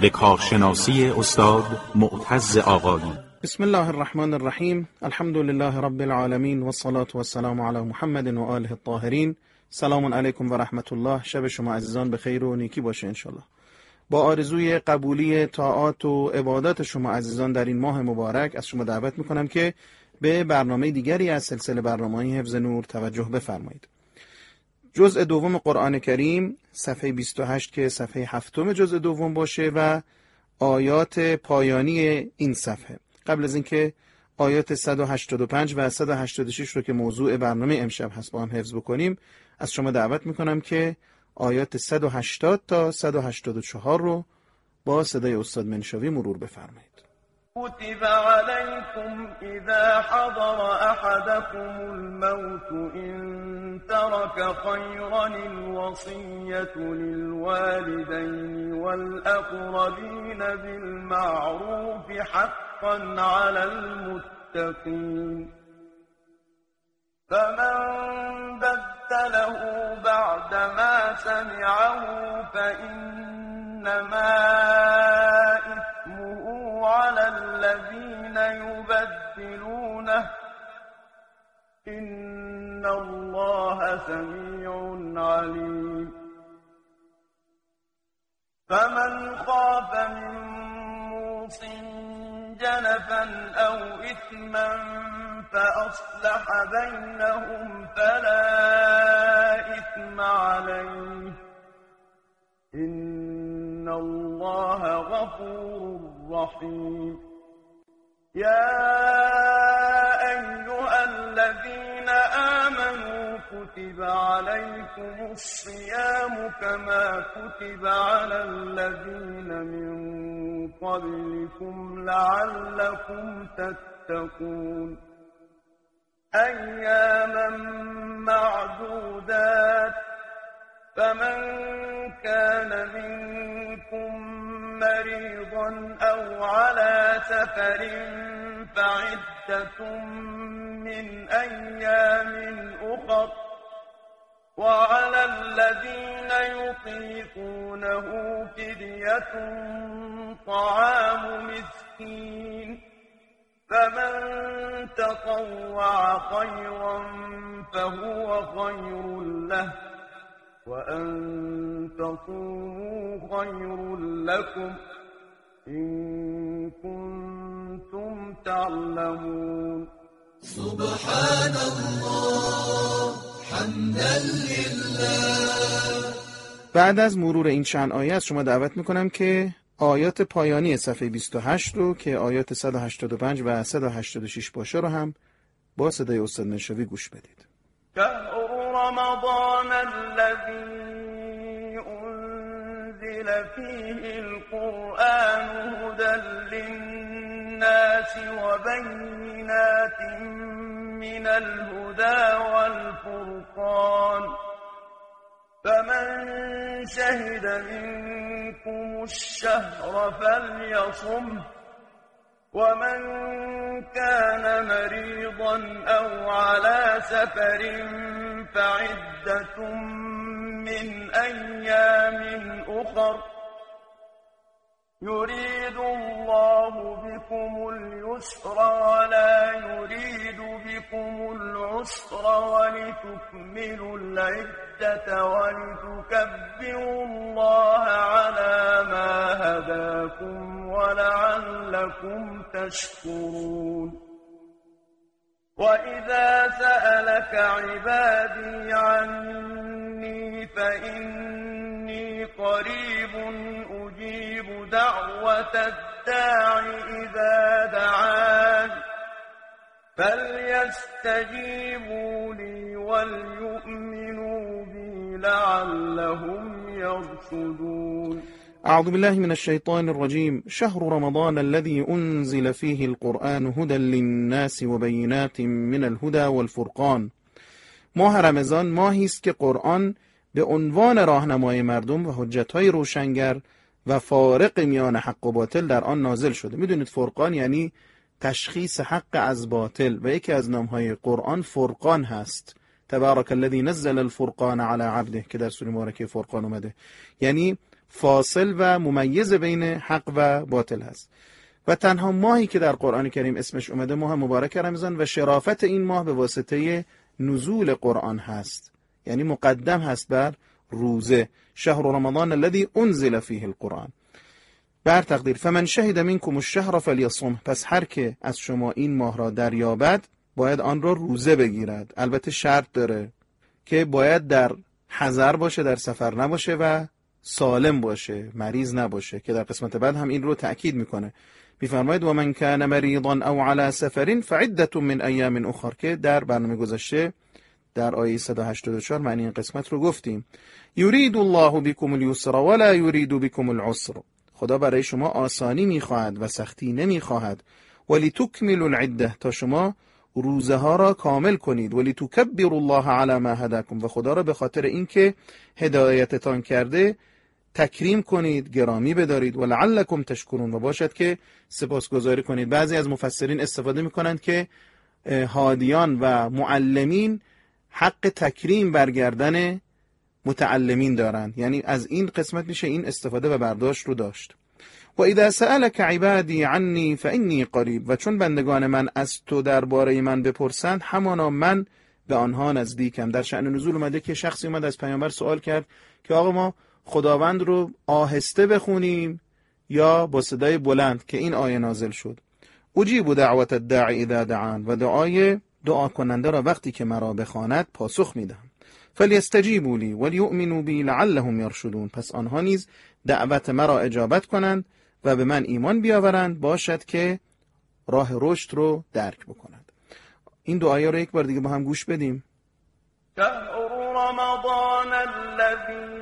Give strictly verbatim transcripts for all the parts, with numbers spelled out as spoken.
به کارشناسی استاد معتز آقایی. بسم الله الرحمن الرحیم. الحمد لله رب العالمین و الصلاة و السلام علی محمد و آله الطاهرین. سلام علیکم و رحمت الله. شب شما عزیزان به خیر و نیکی باشه انشالله. با آرزوی قبولی طاعات و عبادات شما عزیزان در این ماه مبارک از شما دعوت میکنم که به برنامه دیگری از سلسله برنامه‌های حفظ نور توجه بفرمایید. جزء دوم قرآن کریم صفحه بیست و هشت که صفحه هفتم جزء دوم باشه و آیات پایانی این صفحه. قبل از اینکه آیات صد و هشتاد و پنج و صد و هشتاد و شش رو که موضوع برنامه امشب هست با هم حفظ بکنیم، از شما دعوت میکنم که آیات صد و هشتاد تا صد و هشتاد و چهار رو با صدای استاد منشاوی مرور بفرمایید. كتب عليكم إذا حضر أحدكم الموت إن ترك خيرا الوصية للوالدين والأقربين بالمعروف حقا على المتقين فمن بدله بعدما سمعه فإنما إثمه على الذين يبدلونه إن الله سميع عليم فمن خاف من موص جنفا أو إثما فأصلح بينهم فلا إثم عليه إن الله غفور رحيم يا أيها الذين آمنوا كتب عليكم الصيام كما كتب على الذين من قبلكم لعلكم تتقون أياما معدودات فمن كان منكم مريضا أو على سفر فعدة من أيام أخر وعلى الذين يطيقونه فدية طعام مسكين فمن تطوع خيرا فهو خير له وأن تصوموا خير لكم إن كنتم تعلمون سبحان الله حمدا لله. بعد از مرور این چند آیه از شما دعوت میکنم که آیات پایانی صفحه بیست و هشت رو که آیات صد و هشتاد و پنج و صد و هشتاد و شش باشه رو هم با صدای استاد منشاوی گوش بدید. شهر رمضان الذي أنزل فيه القرآن هدى للناس وبينات من الهدى والفرقان فمن شهد منكم الشهر فليصمه ومن كان مريضا أو على سفر فعدة من أيام أخر يريد الله بكم اليسر ولا يريد بكم العسر ولتكملوا العدة ولتكبروا الله على ما هداكم ولعلكم تشكرون وإذا سألك عبادي عني فإني قريب أجيب دعوة الداع إذا دعان فليستجيبوا لي وليؤمنوا بي لعلهم يرشدون. أعوذ بالله من الشيطان الرجيم. شهر رمضان الذي أنزل فيه القرآن هدى للناس وبينات من الهدى والفرقان. ماه رمضان ماهی است که قرآن به عنوان راهنمای مردم و حجت‌های روشنگر و فارق میان حق و باطل در آن نازل شده. میدونید فرقان یعنی تشخیص حق از باطل و یکی از نامهای قرآن فرقان هست. تبارک الذی نزل الفرقان علی عبده که در سوره مبارکه فرقان اومده. یعنی فاصل و ممیز بین حق و باطل هست و تنها ماهی که در قرآن کریم اسمش اومده ماه مبارک رمضان و شرافت این ماه به واسطه نزول قرآن هست، یعنی مقدم هست بر روزه. شهر رمضان الذي انزل فیه القرآن. بر تقدیر فمن شهد منکم الشهر فلیصم، پس هر که از شما این ماه را دریابد باید آن را روزه بگیرد. البته شرط داره که باید در حضر باشه، در سفر نباشه و سالم باشه، مریض نباشه، که در قسمت بعد هم این رو تأکید میکنه. میفرماید و من کان مریضا او علی سفر فعدة من ایام اخر، که در برنامه گذشته در آیه صد و هشتاد و چهار معنی این قسمت رو گفتیم. یرید الله بكم اليسر ولا یرید بكم العسر، خدا برای شما آسانی میخواهد و سختی نمیخواهد. ولتکملوا العده، تا شما روزه ها را کامل کنید. ولتکبروا الله علی ما هداکم، و خدا را به خاطر اینکه هدایتتان کرده تکریم کنید، گرامی بدارید. ولعلکم تشکرون، و باشد که سپاسگزاری کنید. بعضی از مفسرین استفاده میکنند که هادیان و معلمین حق تکریم برگردن متعلمین دارند، یعنی از این قسمت میشه این استفاده و برداشت رو داشت. و اذا سألك عبادی عنی فانی قریب، و چون بندگان من از تو درباره من بپرسند همانا من به آنها نزدیکم. در شأن نزول اومده که شخصی اومد از پیامبر سوال کرد که آقا ما خداوند رو آهسته بخونیم یا با صدای بلند، که این آیه نازل شد. اجیب دعوت الداعی اذا دعان، و دعای دعا کننده را وقتی که مرا بخواند پاسخ میدم. فلیستجیبوا لی ولیؤمنوا بی لعلهم یرشدون، پس آنها نیز دعوت مرا اجابت کنند و به من ایمان بیاورند، باشد که راه رشد رو درک بکنند. این دو آیه رو یک بار دیگه با هم گوش بدیم. شهر رمضان الذي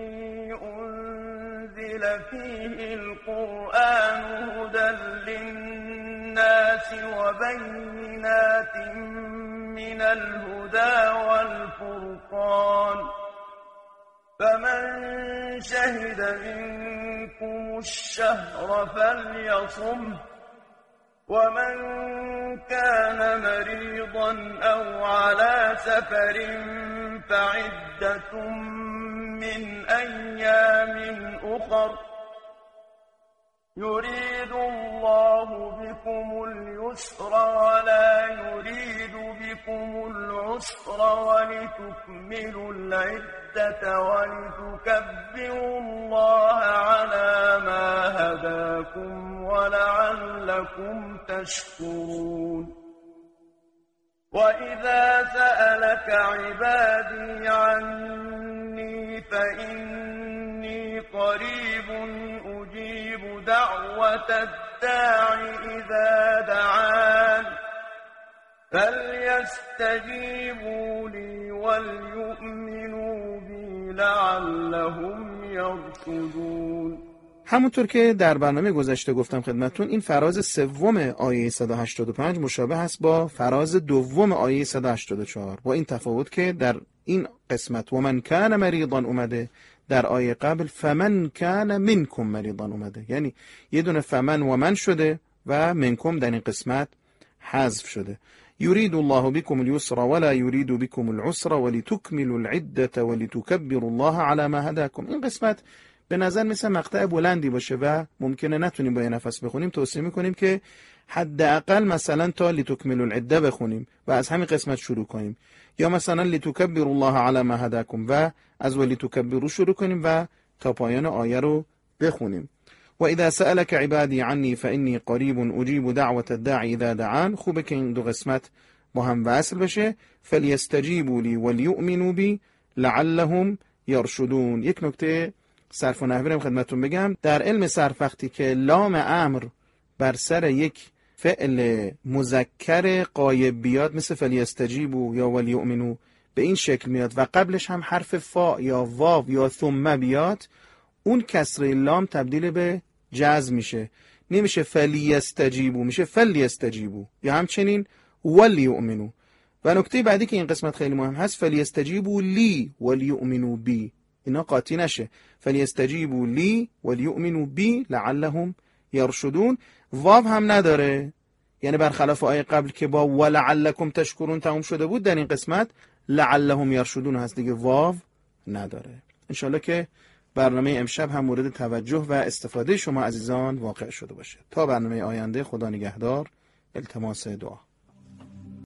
انزل فيه القرآن هدى للناس وبينات من الهدى والفرقان فمن شهد منكم الشهر فليصمه ومن كان مريضا أو على سفر فعدة من أيام أخر يريد الله بكم اليسر ولا يريد بكم العسر ولتكملوا العدة ولتكبروا الله على ما هداكم ولعلكم تشكرون. وإذا سألك عبادي عني فإني قريب أجيب دعوة الداع إذا دعان فليستجيبوا لي وليؤمنوا بي لعلهم يرشدون. همونطور که در برنامه گذشته گفتم خدمتون، این فراز سوم آیه صد و هشتاد و پنج مشابه است با فراز دوم آیه صد و هشتاد و چهار، با این تفاوت که در این قسمت و من کان مریضا اومده، در آیه قبل فمن کان منکم مریضا اومده، یعنی یه دونه فمن و من شده و منکم در این قسمت حذف شده. یرید الله بكم اليسر ولا یرید بكم العسر ولتكملوا العدة ولتكبروا الله على ما هداكم. این قسمت به نظر مثل مقطع بلندی باشه و ممکنه نتونیم با یه نفس بخونیم. توصیه میکنیم که حداقل مثلا تا لتکملوا العده بخونیم و از همین قسمت شروع کنیم، یا مثلا لتکبروا الله علی ما هداکم و از ولتکبروا شروع کنیم و تا پایان آیه رو بخونیم. و اذا سألك عبادی عنی فانی قریب اجیب دعوت الداعی اذا دعان. خوبه که این دو قسمت با هم وصل بشه. فلیستجیبوا لی ولیؤمنوا بی لعلهم یرشدون. یک نکته صرف و نحوی رو خدمتتون بگم. در علم صرف وقتی که لام امر بر سر یک فعل مذکر غایب بیاد، مثل فلیستجیبوا یا ولیؤمنوا، به این شکل میاد و قبلش هم حرف فا یا واو یا ثم بیاد، اون کسره لام تبدیل به جزم میشه، نمیشه فلیستجیبوا، میشه فلیستجیبوا، یا همچنین ولیؤمنوا. و نکته بعدی که این قسمت خیلی مهم هست، فلیستجیبوا لی ولیؤمنوا بی، اینا قاطی نشه. فلیستجیبوا لی ولیؤمنوا بی لعلهم یرشدون. واو هم نداره، یعنی برخلاف آیه قبل که با ولعلکم تشکرون تموم شده بود، در این قسمت لعلهم یرشدون هست دیگه، واو نداره. انشالله که برنامه امشب هم مورد توجه و استفاده شما عزیزان واقع شده باشه. تا برنامه آینده، خدا نگهدار. التماس دعا.